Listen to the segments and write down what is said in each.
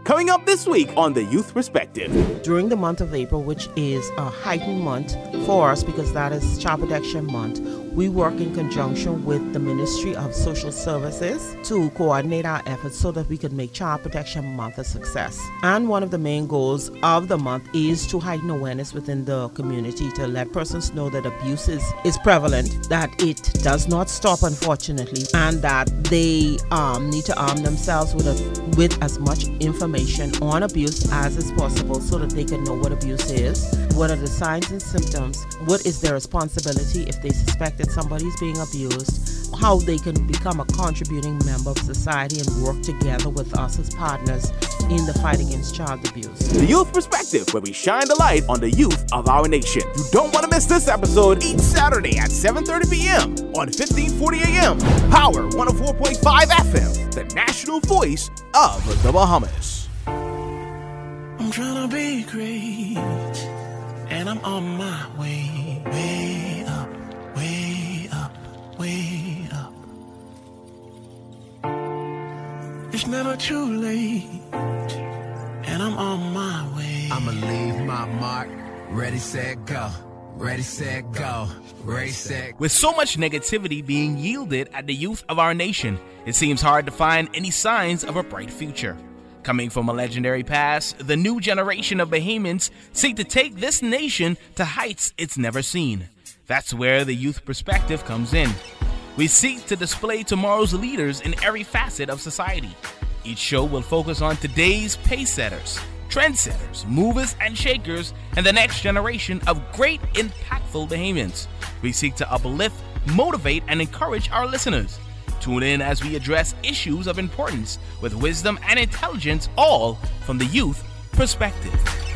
coming up this week on The Youth Perspective. During the month of April, which is a heightened month for us because that is Child Protection Month, we work in conjunction with the Ministry of Social Services to coordinate our efforts so that we can make Child Protection Month a success. And one of the main goals of the month is to heighten awareness within the community to let persons know that abuse is prevalent, that it does not stop, unfortunately, and that they need to arm themselves with as much information on abuse as is possible so that they can know what abuse is, what are the signs and symptoms, what is their responsibility if they suspect that somebody is being abused, how they can become a contributing member of society and work together with us as partners in the fight against child abuse. The Youth Perspective, where we shine the light on the youth of our nation. You don't want to miss this episode each Saturday at 7:30 p.m. on 1540 a.m. Power 104.5 FM, the national voice of the Bahamas. I'm trying to be great, and I'm on my way, way up, way up, way up. It's never too late, and I'm on my way. I'ma leave my mark, ready, set, go. Ready, set, go. Ready, set. With so much negativity being yielded at the youth of our nation, it seems hard to find any signs of a bright future. Coming from a legendary past, the new generation of Bahamians seek to take this nation to heights it's never seen. That's where the Youth Perspective comes in. We seek to display tomorrow's leaders in every facet of society. Each show will focus on today's pace-setters, trendsetters, movers and shakers, and the next generation of great, impactful Bahamians. We seek to uplift, motivate, and encourage our listeners. Tune in as we address issues of importance with wisdom and intelligence, all from the Youth Perspective.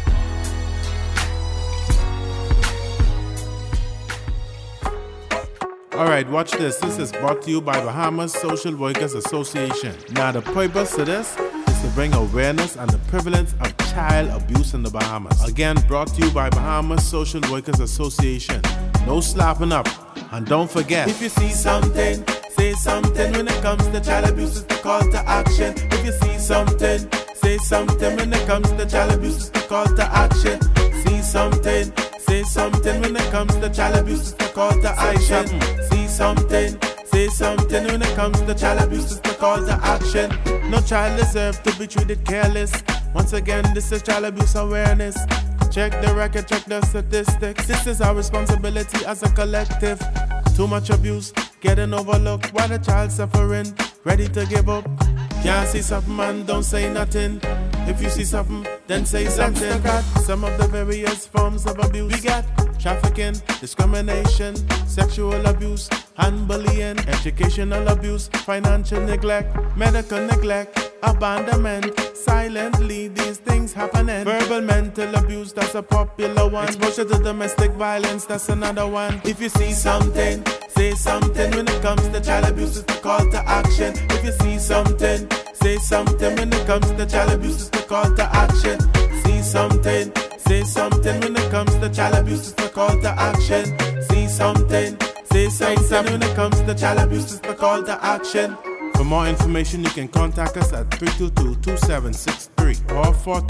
All right, watch this. This is brought to you by Bahamas Social Workers Association. Now, the purpose of this is to bring awareness on the prevalence of child abuse in the Bahamas. Again, brought to you by Bahamas Social Workers Association. No slapping up. And don't forget, if you see something, say something. When it comes to child abuse, it's the call to action. If you see something, say something. When it comes to child abuse, it's the call to action. See something, say something. When it comes to child abuse, it's the call to action. See something, say something. When it comes to child abuse, it's the call to action. No child deserves to be treated careless. Once again, this is child abuse awareness. Check the record, check the statistics. This is our responsibility as a collective. Too much abuse, getting overlooked while the child suffering, ready to give up. Can't see something, man, don't say nothing. If you see something, then say something. Got some of the various forms of abuse. We got trafficking, discrimination, sexual abuse, and bullying, educational abuse, financial neglect, medical neglect, abandonment. Silently, these things happening. Verbal mental abuse, that's a popular one. Exposure to domestic violence, that's another one. If you see something, say something. When it comes to child abuse, it's the call to action. If you see something, say something. When it comes to child abuse, it's the call to action. See something, say something. When it comes to child abuse, it's the call to action. See something, say something. When it comes to child abuse, it's the call to action. For more information, you can contact us at 322-2763 or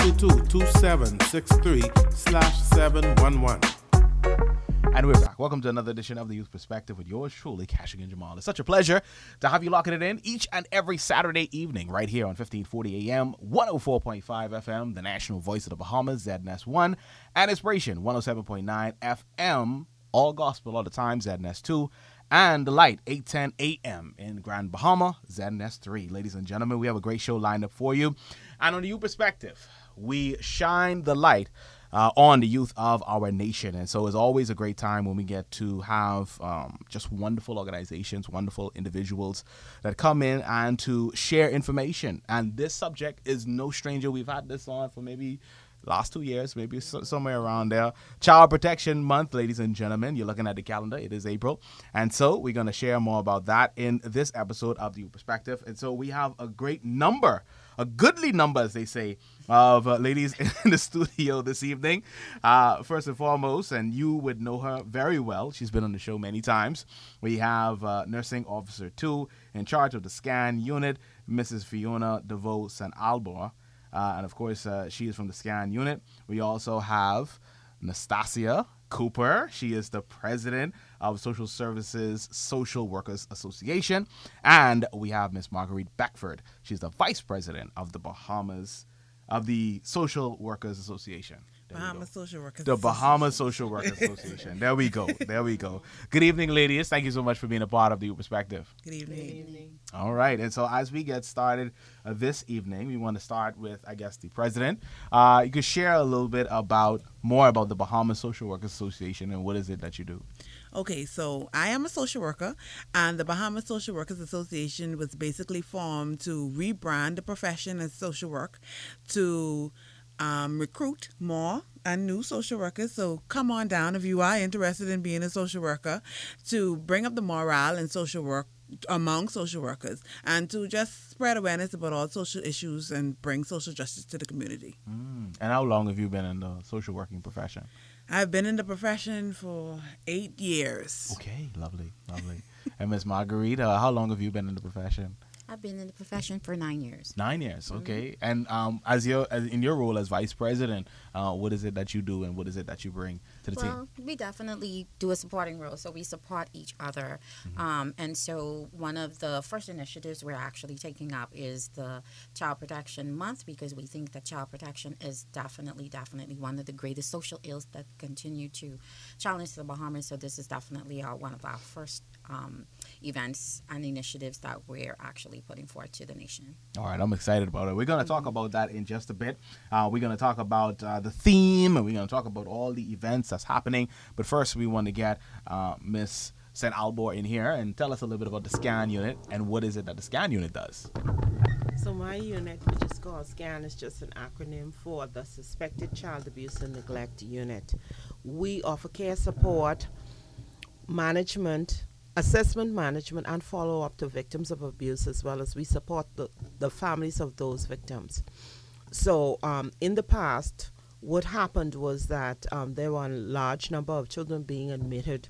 422-2763/711. And we're back. Welcome to another edition of the Youth Perspective with yours truly, Cashigan Jamal. It's such a pleasure to have you locking it in each and every Saturday evening right here on 1540 AM, 104.5 FM, the national voice of the Bahamas, ZNS1, and Inspiration 107.9 FM, all gospel all the time, ZNS2, and The Light, 810 AM in Grand Bahama, ZNS3. Ladies and gentlemen, we have a great show lined up for you. And on the Youth Perspective, we shine the light on the youth of our nation. And so it's always a great time when we get to have just wonderful organizations, wonderful individuals that come in and to share information. And this subject is no stranger. We've had this on for maybe last 2 years, maybe somewhere around there. Child Protection Month, ladies and gentlemen. You're looking at the calendar. It is April. And so we're going to share more about that in this episode of The Youth Perspective. And so we have a great number, a goodly number, as they say, of ladies in the studio this evening. First and foremost, and you would know her very well. She's been on the show many times. We have Nursing Officer 2 in charge of the SCAN unit, Mrs. Fiona DeVoe St. Albor. And of course, she is from the SCAN unit. We also have Nastasia Cooper. She is the president of Social Services Social Workers Association. And we have Miss Marguerite Beckford. She's the vice president of the Social Workers Association. Bahamas Social Workers The Bahamas Social Workers Association. There we go. Good evening, ladies. Thank you so much for being a part of the Youth Perspective. Good evening. All right. And so as we get started this evening, we want to start with, I guess, the president. You could share a little bit more about the Bahamas Social Workers Association and what is it that you do? Okay, so I am a social worker, and the Bahamas Social Workers Association was basically formed to rebrand the profession as social work, to recruit more and new social workers. So come on down if you are interested in being a social worker, to bring up the morale in social work among social workers, and to just spread awareness about all social issues and bring social justice to the community. And how long have you been in the social working profession? I've been in the profession for 8 years. Okay, lovely. And Miss Marguerite, how long have you been in the profession? I've been in the profession for 9 years. 9 years, okay. And as in your role as vice president, what is it that you do and what is it that you bring to the team? Well, we definitely do a supporting role, so we support each other. And so one of the first initiatives we're actually taking up is the Child Protection Month, because we think that child protection is definitely one of the greatest social ills that continue to challenge the Bahamas. So this is definitely one of our first events and initiatives that we're actually putting forth to the nation. All right, I'm excited about it. We're going to talk about that in just a bit. We're going to talk about the theme, and we're going to talk about all the events that's happening. But first, we want to get Miss St. Albor in here and tell us a little bit about the SCAN unit and what is it that the SCAN unit does. So my unit, which is called SCAN, is just an acronym for the Suspected Child Abuse and Neglect Unit. We offer care support, management, assessment, management, and follow-up to victims of abuse, as well as we support the families of those victims. So in the past, what happened was that there were a large number of children being admitted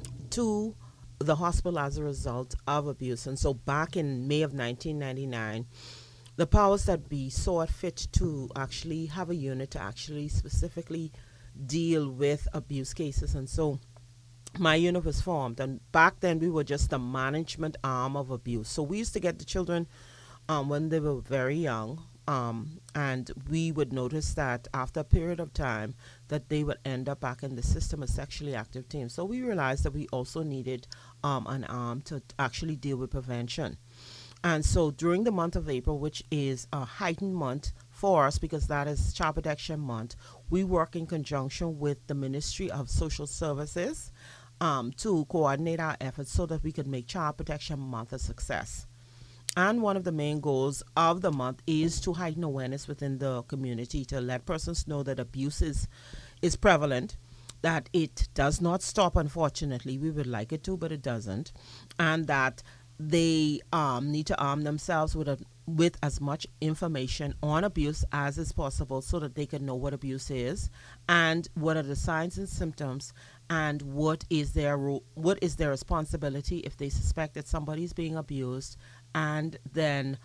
to the hospital as a result of abuse. And so back in May of 1999, the powers that be saw it fit to actually have a unit to actually specifically deal with abuse cases. And so my unit was formed, and back then we were just the management arm of abuse. So we used to get the children when they were very young, and we would notice that after a period of time that they would end up back in the system as sexually active teens. So we realized that we also needed an arm to actually deal with prevention. And so during the month of April, which is a heightened month for us because that is Child Protection Month, we work in conjunction with the Ministry of Social Services to coordinate our efforts so that we could make Child Protection Month a success. And one of the main goals of the month is to heighten awareness within the community, to let persons know that abuse is prevalent, that it does not stop, unfortunately. We would like it to, but it doesn't. And that they need to arm themselves with as much information on abuse as is possible so that they can know what abuse is and what are the signs and symptoms and what is their responsibility if they suspect that somebody is being abused, and then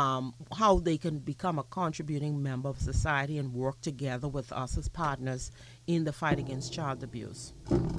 how they can become a contributing member of society and work together with us as partners in the fight against child abuse.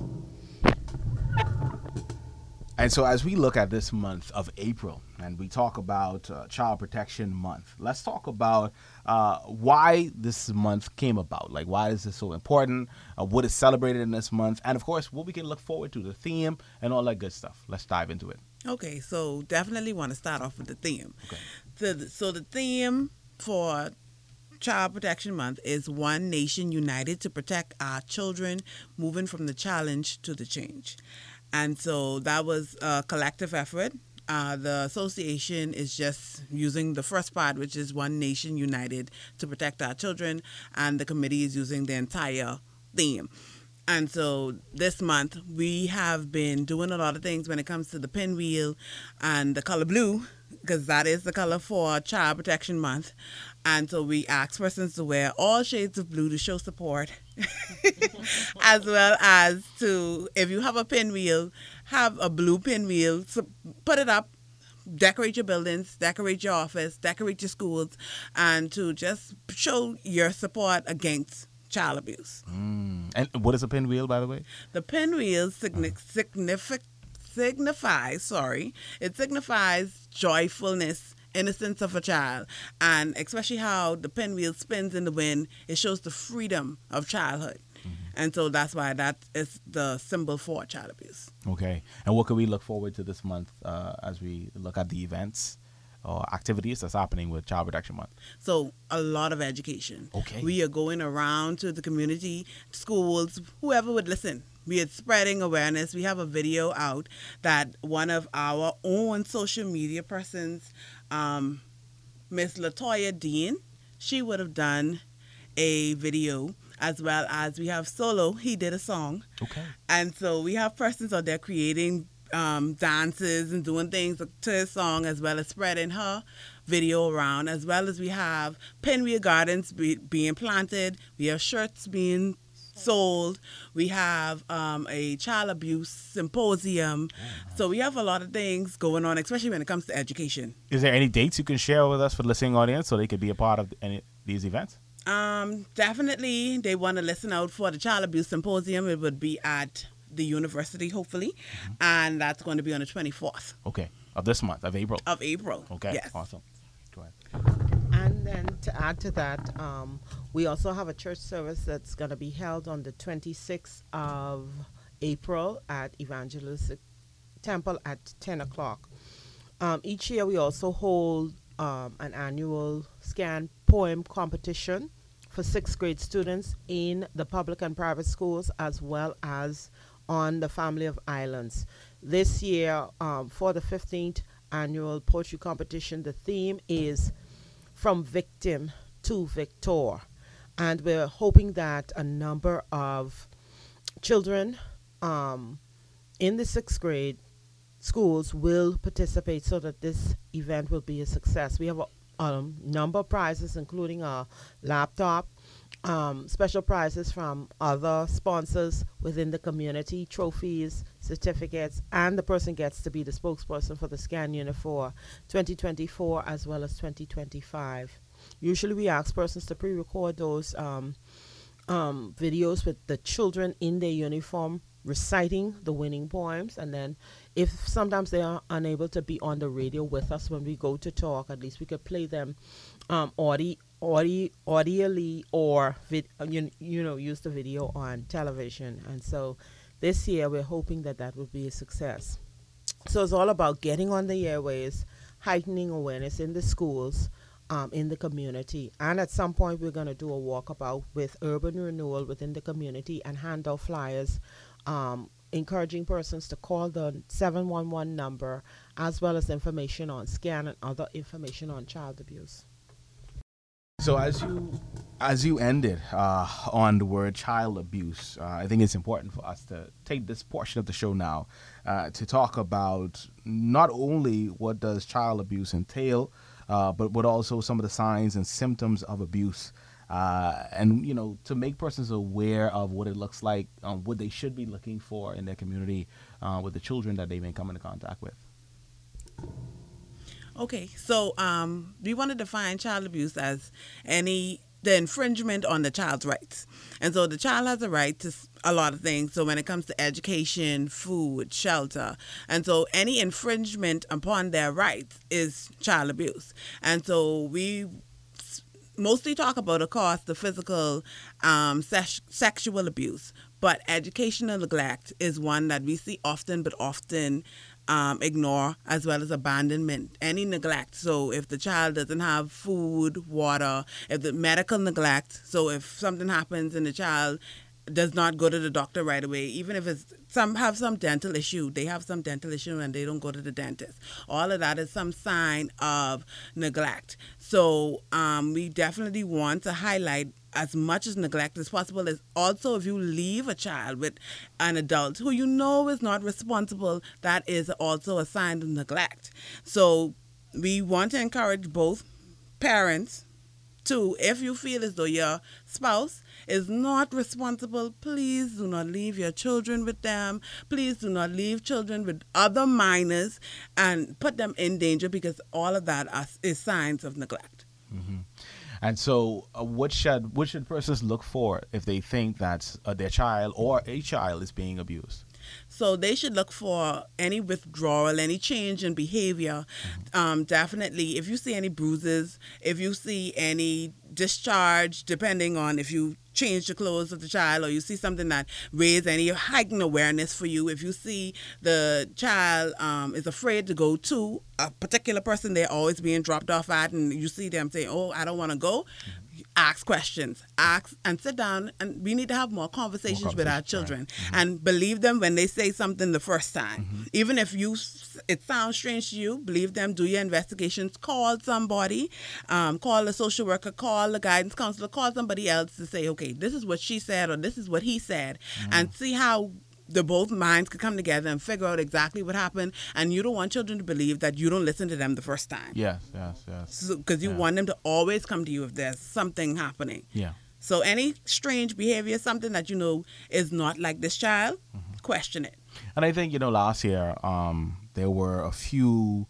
And so as we look at this month of April and we talk about Child Protection Month, let's talk about why this month came about. Like, why is this so important? What is celebrated in this month? And, of course, what we can look forward to, the theme and all that good stuff. Let's dive into it. Okay, so definitely want to start off with the theme. Okay. So the theme for Child Protection Month is One Nation United to Protect Our Children, moving from the challenge to the change. And so that was a collective effort. The association is just using the first part, which is One Nation United to Protect Our Children, and the committee is using the entire theme. And so this month, we have been doing a lot of things when it comes to the pinwheel and the color blue, because that is the color for Child Protection Month. And so we ask persons to wear all shades of blue to show support, as well as to, if you have a pinwheel, have a blue pinwheel, so put it up decorate your buildings, decorate your office, decorate your schools, and to just show your support against child abuse. And what is a pinwheel, by the way? The pinwheel signifies joyfulness, innocence of a child, and especially how the pinwheel spins in the wind, it shows the freedom of childhood. And so that's why that is the symbol for child abuse. Okay. And what can we look forward to this month as we look at the events or activities that's happening with Child Protection Month? So a lot of education. Okay. We are going around to the community, schools, whoever would listen. We are spreading awareness. We have a video out that one of our own social media persons, Miss Latoya Dean, she would have done a video, as well as we have Solo. He did a song. Okay. And so we have persons out there creating dances and doing things to his song, as well as spreading her video around, as well as we have pinwheel gardens being planted. We have shirts being sold. We have a child abuse symposium. So we have a lot of things going on, especially when it comes to education. Is there any dates you can share with us for the listening audience so they could be a part of any of these events? Definitely, they want to listen out for the Child Abuse Symposium. It would be at the university, hopefully, and that's going to be on the 24th. Okay, of this month, of April. Of April. Okay, yes. Awesome. Go ahead. And then to add to that, we also have a church service that's going to be held on the 26th of April at Evangelistic Temple at 10 o'clock. Each year we also hold an annual scan poem competition for 6th grade students in the public and private schools, as well as on the Family of Islands. This year, for the 15th annual poetry competition, the theme is From Victim to Victor. And we're hoping that a number of children in the 6th grade schools will participate so that this event will be a success. We have a number of prizes, including a laptop, special prizes from other sponsors within the community, trophies, certificates, and the person gets to be the spokesperson for the SCAN unit for 2024 as well as 2025. Usually we ask persons to pre-record those videos with the children in their uniform reciting the winning poems, and then if sometimes they are unable to be on the radio with us when we go to talk, at least we could play them audially or use the video on television. And so this year we're hoping that will be a success. So it's all about getting on the airways, heightening awareness in the schools, in the community, and at some point we're going to do a walkabout with urban renewal within the community and hand out flyers, encouraging persons to call the 711 number, as well as information on SCAN and other information on child abuse. So as you ended on the word child abuse, I think it's important for us to take this portion of the show now to talk about not only what does child abuse entail, but what also some of the signs and symptoms of abuse, and to make persons aware of what it looks like, what they should be looking for in their community with the children that they may come into contact with. Okay, so we want to define child abuse as the infringement on the child's rights. And so the child has a right to a lot of things. So when it comes to education, food, shelter, and so any infringement upon their rights is child abuse. And so we mostly talk about, of course, the physical sexual abuse, but educational neglect is one that we see often, but often ignore, as well as abandonment, any neglect. So if the child doesn't have food, water, if the medical neglect, so if something happens and the child does not go to the doctor right away, even if it's have some dental issue, they have some dental issue and they don't go to the dentist. All of that is some sign of neglect. So we definitely want to highlight as much as neglect as possible. Is also if you leave a child with an adult who you know is not responsible, that is also a sign of neglect. So we want to encourage both parents Two, if you feel as though your spouse is not responsible, please do not leave your children with them. Please do not leave children with other minors and put them in danger, because all of that is signs of neglect. And so, what should persons look for if they think that their child or a child is being abused? So they should look for any withdrawal, any change in behavior. Definitely, if you see any bruises, if you see any discharge, depending on if you change the clothes of the child, or you see something that raises any heightened awareness for you, if you see the child is afraid to go to a particular person they're always being dropped off at, and you see them say, oh, I don't want to go, ask questions, ask and sit down, and we need to have more conversations with our children, and believe them when they say something the first time. Even if it sounds strange to you, believe them, do your investigations, call somebody, call a social worker, call a guidance counselor, call somebody else to say, okay, this is what she said or this is what he said, and see how the both minds could come together and figure out exactly what happened. And you don't want children to believe that you don't listen to them the first time. Yes. Because you want them to always come to you if there's something happening. Yeah. So any strange behavior, something that you know is not like this child, question it. And I think, last year there were a few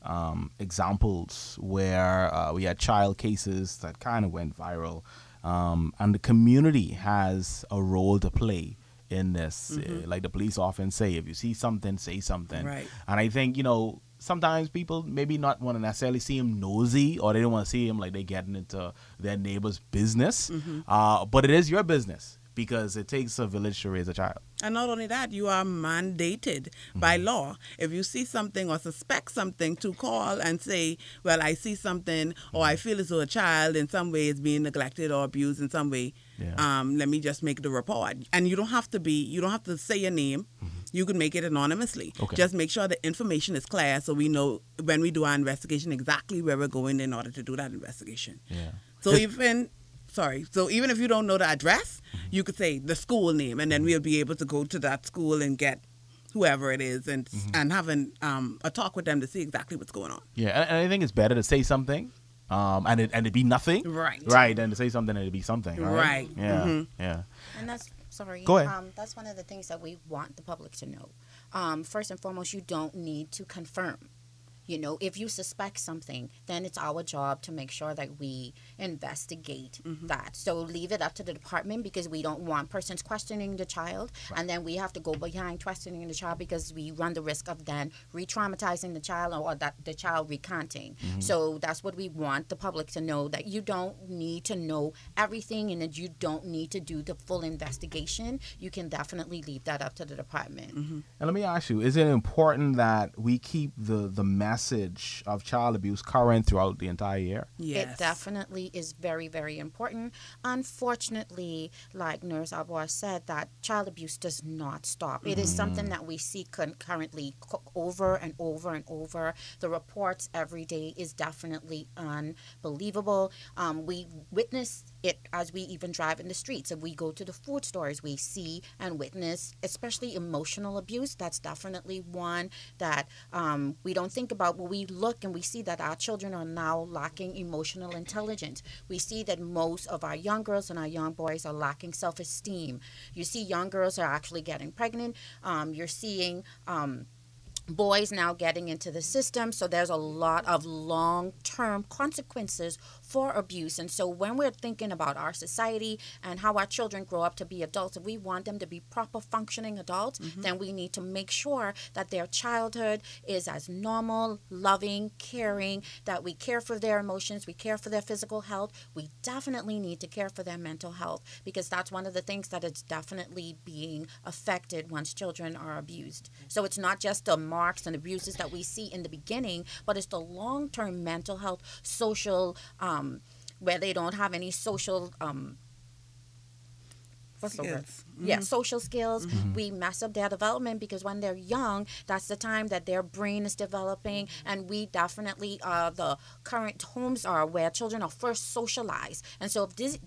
examples where we had child cases that kind of went viral. And the community has a role to play in this. Like the police often say, if you see something, say something. Right. And I think, sometimes people maybe not want to necessarily see him nosy, or they don't want to see him like they're getting into their neighbor's business. But it is your business, because it takes a village to raise a child. And not only that, you are mandated by law. If you see something or suspect something, to call and say, well, I see something, or I feel as though a child in some way is being neglected or abused in some way. Let me just make the report. And you don't have to say your name. You can make it anonymously. Okay. Just make sure the information is clear, so we know when we do our investigation exactly where we're going in order to do that investigation. So even if you don't know the address, you could say the school name, and then we'll be able to go to that school and get whoever it is and having a talk with them to see exactly what's going on. Yeah, and I think it's better to say something and it be nothing. Right, than to say something and it be something. Right. Yeah. Yeah. And that's Go ahead. That's one of the things that we want the public to know. First and foremost, you don't need to confirm. If you suspect something, then it's our job to make sure that we investigate that. So leave it up to the department, because we don't want persons questioning the child, and then we have to go behind questioning the child, because we run the risk of then re-traumatizing the child, or that the child recanting. So that's what we want the public to know, that you don't need to know everything, and that you don't need to do the full investigation. You can definitely leave that up to the department. And let me ask you, is it important that we keep the message of child abuse current throughout the entire year? Yes. It definitely is very, very important. Unfortunately, like Nurse Abwa said, that child abuse does not stop. It is something that we see currently over and over and over. The reports every day is definitely unbelievable. We witness it as we even drive in the streets. If we go to the food stores, we see and witness, especially emotional abuse. That's definitely one that we don't think about. When we look and we see that our children are now lacking emotional intelligence. We see that most of our young girls and our young boys are lacking self-esteem. You see young girls are actually getting pregnant. You're seeing boys now getting into the system. So there's a lot of long-term consequences for abuse. And so when we're thinking about our society and how our children grow up to be adults, if we want them to be proper functioning adults, then we need to make sure that their childhood is as normal, loving, caring, that we care for their emotions, we care for their physical health. We definitely need to care for their mental health, because that's one of the things that is definitely being affected once children are abused. So it's not just the marks and abuses that we see in the beginning, but it's the long-term mental health, social, where they don't have any social, what's the word? Yeah, social skills. We mess up their development, because when they're young, that's the time that their brain is developing, and we definitely, the current homes are where children are first socialized. And so if this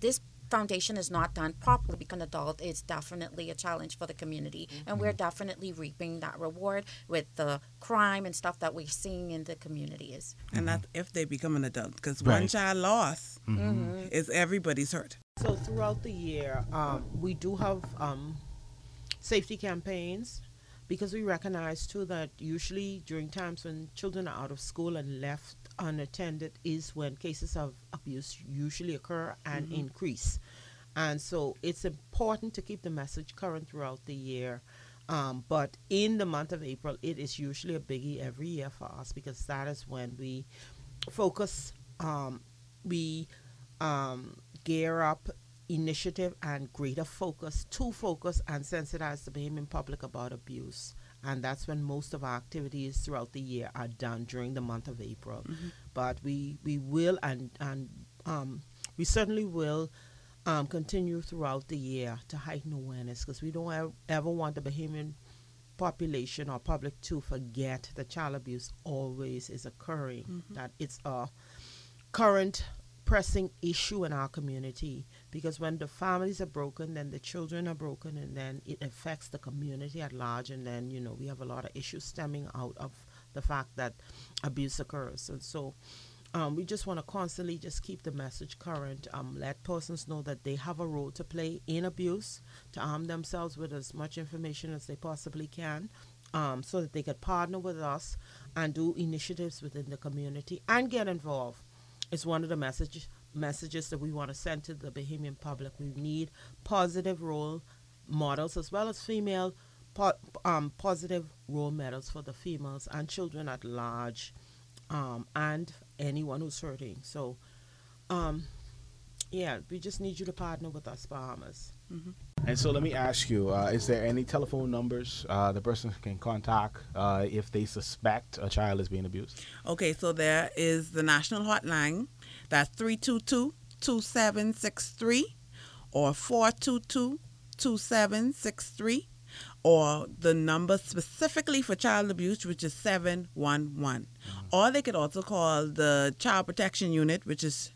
foundation is not done properly, become an adult, it's definitely a challenge for the community. And we're definitely reaping that reward with the crime and stuff that we're seeing in the communities. And that's if they become an adult, because Right. one child loss is everybody's hurt. So throughout the year, we do have safety campaigns, because we recognize too that usually during times when children are out of school and left unattended is when cases of abuse usually occur and increase. And so it's important to keep the message current throughout the year. But in the month of April, it is usually a biggie every year for us, because that is when we focus, we gear up initiative and greater focus to focus and sensitize the Bahamian public about abuse. And that's when most of our activities throughout the year are done, during the month of April. But we will and we certainly will continue throughout the year to heighten awareness, because we don't ever want the Bahamian population or public to forget that child abuse always is occurring, that it's a current pressing issue in our community, because when the families are broken, then the children are broken, and then it affects the community at large, and then we have a lot of issues stemming out of the fact that abuse occurs. And so we just want to constantly just keep the message current, let persons know that they have a role to play in abuse, to arm themselves with as much information as they possibly can, so that they can partner with us and do initiatives within the community and get involved. It's one of the messages that we want to send to the Bahamian public. We need positive role models, as well as female positive role models for the females and children at large, and anyone who's hurting. So, we just need you to partner with us, Bahamas. And so let me ask you, is there any telephone numbers the person can contact if they suspect a child is being abused? Okay, so there is the national hotline. That's 322-2763 or 422-2763, or the number specifically for child abuse, which is 711. Or they could also call the Child Protection Unit, which is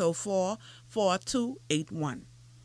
604-4281.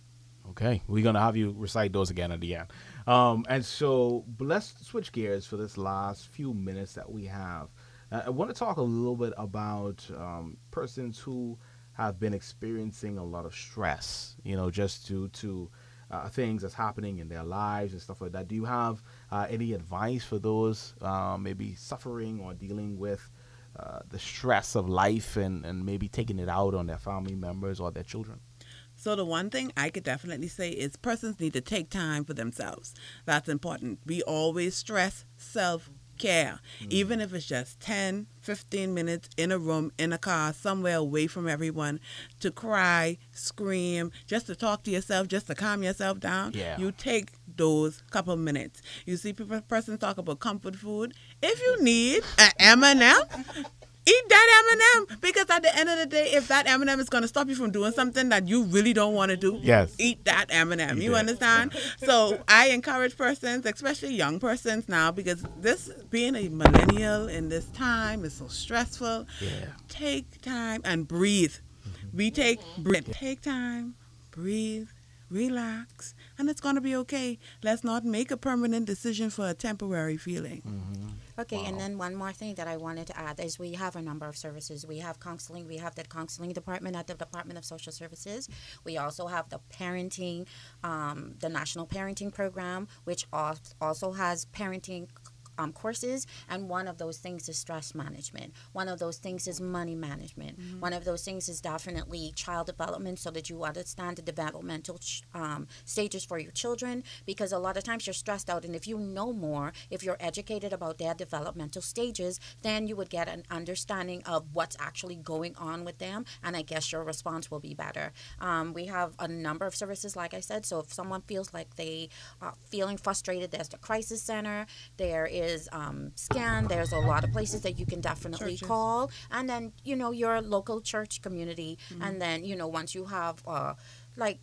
Okay, we're going to have you recite those again at the end. And so let's switch gears for this last few minutes that we have. I want to talk a little bit about persons who have been experiencing a lot of stress, just due to things that's happening in their lives and stuff like that. Do you have any advice for those maybe suffering or dealing with the stress of life and maybe taking it out on their family members or their children? So the one thing I could definitely say is persons need to take time for themselves. That's important. We always stress self-care, even if it's just 10, 15 minutes in a room, in a car, somewhere away from everyone, to cry, scream, just to talk to yourself, just to calm yourself down. Yeah. You take those couple minutes. You see persons talk about comfort food. If you need an M&M, eat that M&M, because at the end of the day, if that M&M is going to stop you from doing something that you really don't want to do, yes, eat that M&M. You understand? So I encourage persons, especially young persons now, because this being a millennial in this time is so stressful. Yeah. Take time and breathe. Take time, breathe, relax, and it's going to be okay. Let's not make a permanent decision for a temporary feeling. Okay, and then one more thing that I wanted to add is we have a number of services. We have counseling. We have the counseling department at the Department of Social Services. We also have the parenting, the National Parenting Program, which also has parenting courses, and one of those things is stress management. One of those things is money management. One of those things is definitely child development, so that you understand the developmental stages for your children, because a lot of times you're stressed out, and if you know more, if you're educated about their developmental stages, then you would get an understanding of what's actually going on with them, and I guess your response will be better. We have a number of services, like I said, so if someone feels like they are feeling frustrated, there's the crisis center, there is SCAN. There's a lot of places that you can definitely call, and then your local church community, and then once you have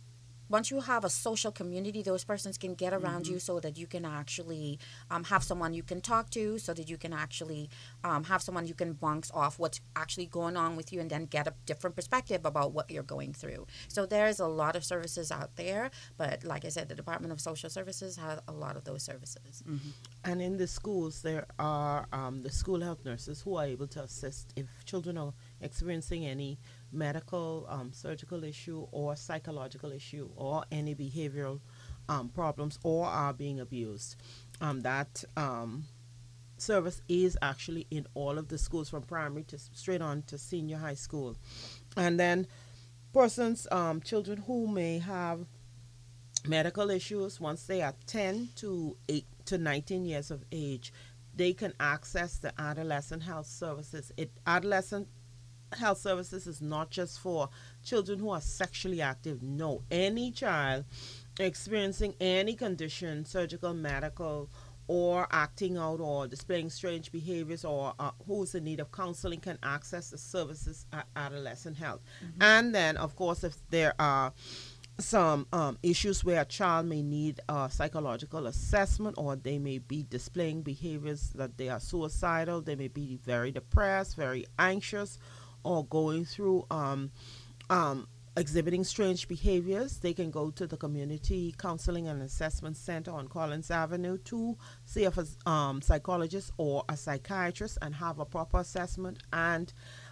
once you have a social community, those persons can get around you so that you can actually have someone you can talk to, so that you can actually have someone you can bounce off what's actually going on with you, and then get a different perspective about what you're going through. So there's a lot of services out there, but like I said, the Department of Social Services has a lot of those services. And in the schools, there are the school health nurses who are able to assist if children are experiencing any medical, surgical issue or psychological issue or any behavioral problems or are being abused. That service is actually in all of the schools from primary to straight on to senior high school. And then persons, children who may have medical issues, once they are 10 to 8 to 19 years of age, they can access the adolescent health services. Adolescent health services is not just for children who are sexually active. No, any child experiencing any condition, surgical, medical, or acting out or displaying strange behaviors or who's in need of counseling can access the services at adolescent health. And then, of course, if there are some issues where a child may need a psychological assessment, or they may be displaying behaviors that they are suicidal, they may be very depressed, very anxious, or going through exhibiting strange behaviors, they can go to the Community Counseling and Assessment Center on Collins Avenue to see if a psychologist or a psychiatrist and have a proper assessment and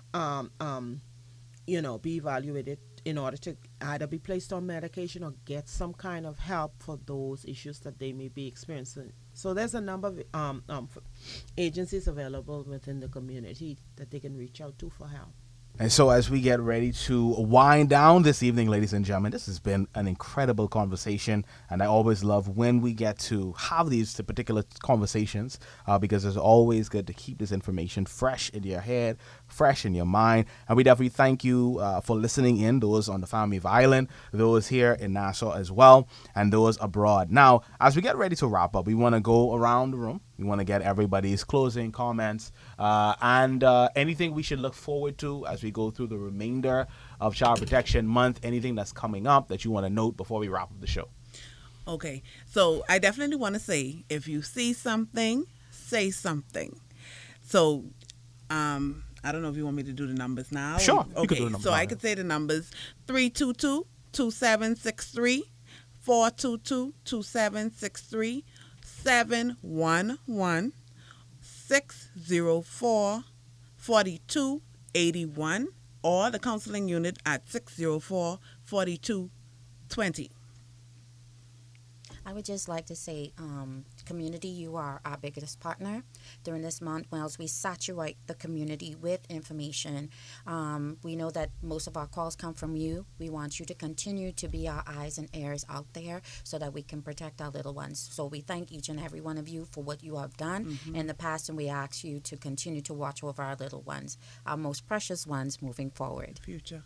be evaluated in order to either be placed on medication or get some kind of help for those issues that they may be experiencing. So there's a number of agencies available within the community that they can reach out to for help. And so as we get ready to wind down this evening, ladies and gentlemen, this has been an incredible conversation. And I always love when we get to have these particular conversations because it's always good to keep this information fresh in your head, fresh in your mind. And we definitely thank you for listening in, those on the Family of Island, those here in Nassau as well, and those abroad. Now, as we get ready to wrap up, we want to go around the room. We want to get everybody's closing comments and anything we should look forward to as we go through the remainder of Child Protection Month, anything that's coming up that you want to note before we wrap up the show. Okay, so I definitely want to say, if you see something, say something. So I don't know if you want me to do the numbers now. Sure. Okay, so I could say the numbers 322-2763, 422-2763, 711-604-4281, or the counseling unit at 604-4220. I would just like to say, community, you are our biggest partner. During this month, whilst we saturate the community with information, we know that most of our calls come from you. We want you to continue to be our eyes and ears out there so that we can protect our little ones. So we thank each and every one of you for what you have done in the past, and we ask you to continue to watch over our little ones, our most precious ones moving forward. Future.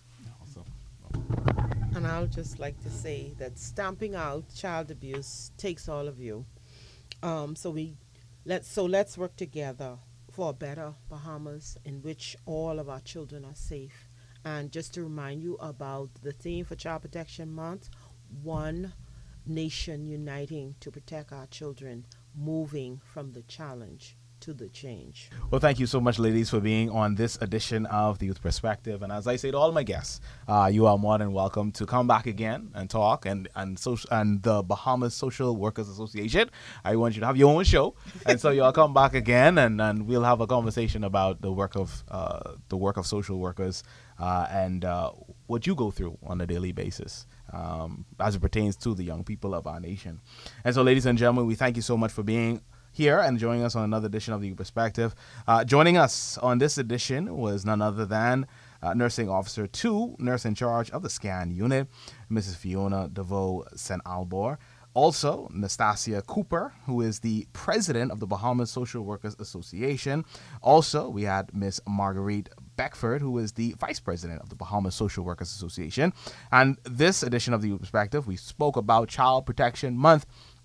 And I'll just like to say that stamping out child abuse takes all of you. So let's work together for a better Bahamas in which all of our children are safe. And just to remind you about the theme for Child Protection Month, one nation uniting to protect our children, moving from the challenge to the change. Well, thank you so much, ladies, for being on this edition of The Youth Perspective. And as I say to all my guests, you are more than welcome to come back again and talk. And the Bahamas Social Workers Association, I want you to have your own show. And so you'll come back again, and we'll have a conversation about the work of social workers and what you go through on a daily basis as it pertains to the young people of our nation. And so, ladies and gentlemen, we thank you so much for being here and joining us on another edition of The Youth Perspective. Joining us on this edition was none other than Nursing Officer 2, Nurse in Charge of the SCAN Unit, Mrs. Fiona DeVoe St. Albor. Also, Nastasia Cooper, who is the president of the Bahamas Social Workers Association. Also, we had Miss Marguerite Beckford, who is the vice president of the Bahamas Social Workers Association. And this edition of The Youth Perspective, we spoke about Child Protection Month.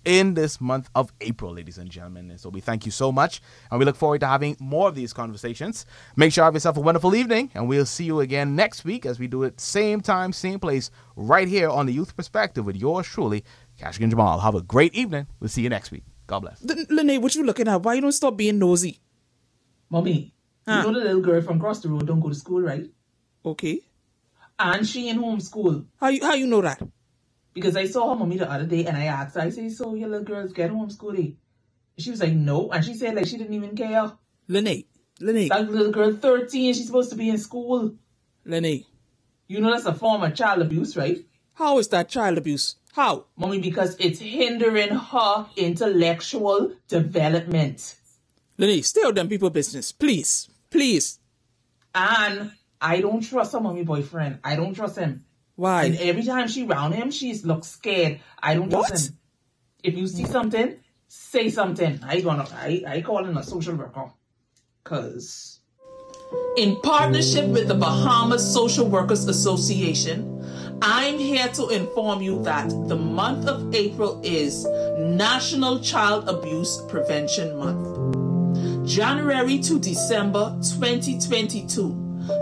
in this month of April, ladies and gentlemen. And so we thank you so much, and we look forward to having more of these conversations. Make sure you have yourself a wonderful evening, and we'll see you again next week as we do it same time, same place, right here on The Youth Perspective with yours truly, Kashigan Jamal. Have a great evening. We'll see you next week. God bless. Lene, what you looking at? Why you don't stop being nosy? Mommy, you know the little girl from across the road don't go to school, right? Okay. And she in homeschool. How you know that? Because I saw her mommy the other day and I asked her, I said, so your little girls get homeschooled, eh? She was like, no. And she said like she didn't even care. Lene. That little girl, 13, she's supposed to be in school. Lene. You know that's a form of child abuse, right? How is that child abuse? How? Mommy, because it's hindering her intellectual development. Lene, stay out of them people business. Please. Please. And I don't trust her mommy boyfriend. I don't trust him. Why? And every time she round him, she looks scared. I don't trust him. If you see something, say something. I call him a social worker. Cause in partnership with the Bahamas Social Workers Association, I'm here to inform you that the month of April is National Child Abuse Prevention Month. January to December 2022,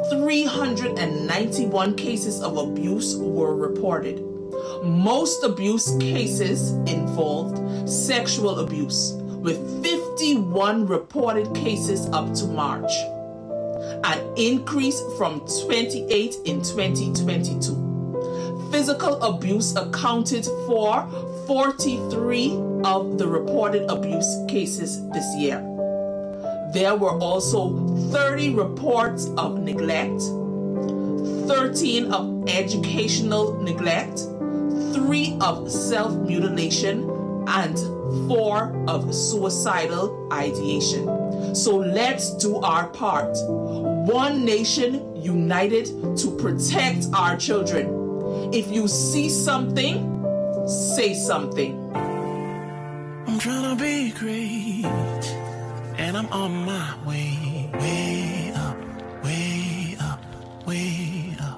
391 cases of abuse were reported. Most abuse cases involved sexual abuse, with 51 reported cases up to March, an increase from 28 in 2022. Physical abuse accounted for 43 of the reported abuse cases this year. There were also 30 reports of neglect, 13 of educational neglect, 3 of self-mutilation, and 4 of suicidal ideation. So let's do our part. One nation united to protect our children. If you see something, say something. I'm trying to be great, and I'm on my way. Way up, way up, way up.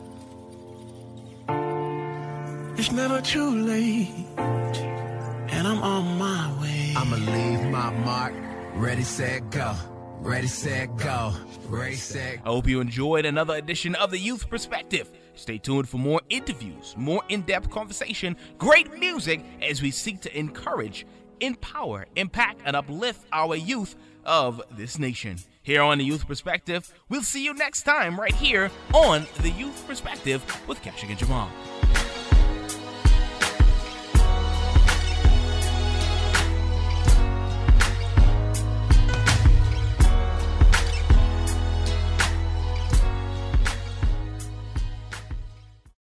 It's never too late, and I'm on my way. I'ma leave my mark. Ready, set, go. Ready, set, go. Ready, set. I hope you enjoyed another edition of The Youth Perspective. Stay tuned for more interviews, more in-depth conversation, great music as we seek to encourage, empower, impact, and uplift our youth of this nation. Here on The Youth Perspective, we'll see you next time right here on The Youth Perspective with Kashigan Jamal.